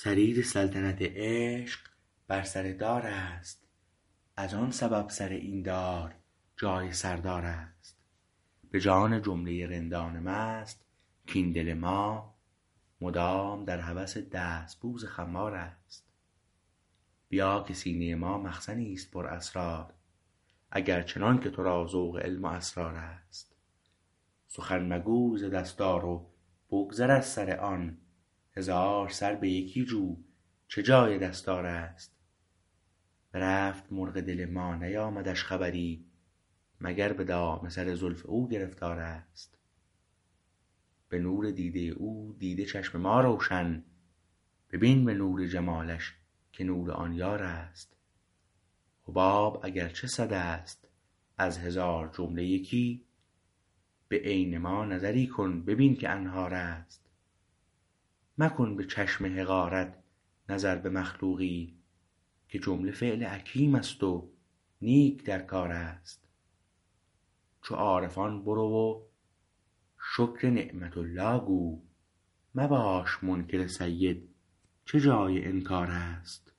سریر سلطنت عشق بر سر دار است، از آن سبب سر این دار جای سردار است. به جان جمله رندان مست کاین دل ما مدام در هوس دستبوس خمار است. بیا که سینه ما مخزنی است پر اسرار، اگر چنان که تو را ذوق علم و اسرار است. سخن مگوی ز دستار و بگذر از سر آن، هزار سر به یکی جو چه جای دستار است. برفت مرغ دل ما نیامدش خبری، مگر به دام سر زلف او گرفتار است. به نور دیده او دیده چشم ما روشن، ببین به نور جمالش که نور آن یار است. حباب اگر چه صد است از هزار جمله یکی، به عین ما نظری کن ببین که انهار است. مکن به چشم حقارت نظر به مخلوقی، که جمله فعل حکیم است و نیک در کار است. چو عارفان برو و شکر نعمت الله گو، مباش منکر سید چه جای انکار است.